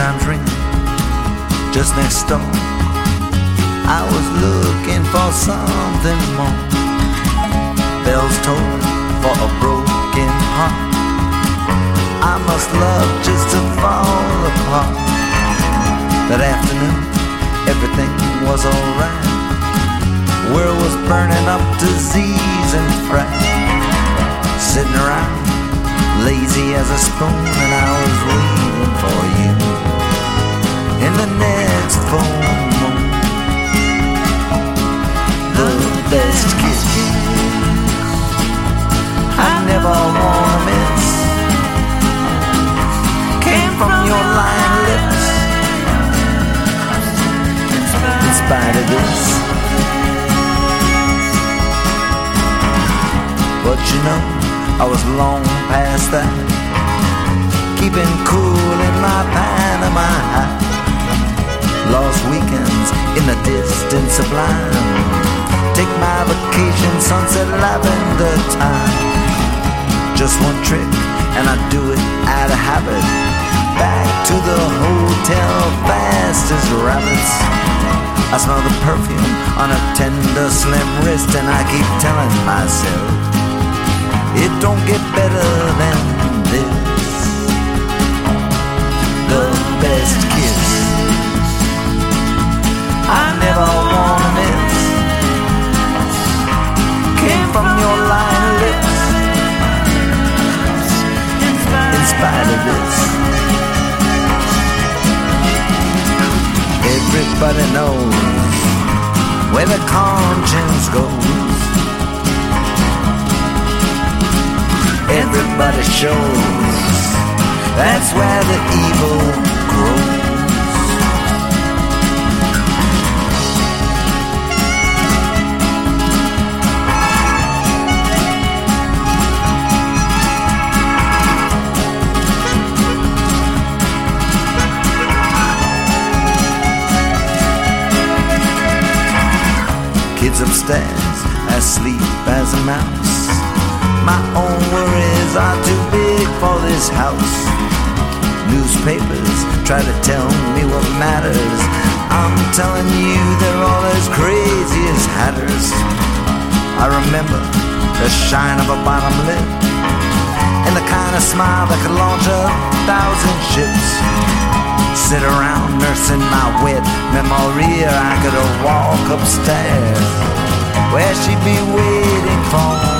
chimes ring just next door. I was looking for something more. Bells tolling for a broken heart. I must love just to fall apart. That afternoon, everything was alright. World was burning up, disease and fright. Sitting around, lazy as a spoon, and I was waiting for you in the next full moon. The best kiss I never wanna miss came from your lying lips. In spite of this, but you know, I was long past that, keeping cool in my Panama hat. Lost weekends in the distant sublime. Take my vacation, sunset lavender time. Just one trick, and I do it out of habit. Back to the hotel, fast as rabbits. I smell the perfume on a tender, slim wrist, and I keep telling myself, it don't get better than this. The best kiss I never wanna miss came from your lying lips. In spite of this, everybody knows where the conscience goes. Everybody shows that's where the evil grows. Kids upstairs, asleep as a mouse. My own worries are too big for this house. Newspapers try to tell me what matters. I'm telling you they're all as crazy as hatters. I remember the shine of a bottom lip and the kind of smile that could launch 1,000 ships. Sit around nursing my wet memory, or I could walk upstairs where she'd be waiting for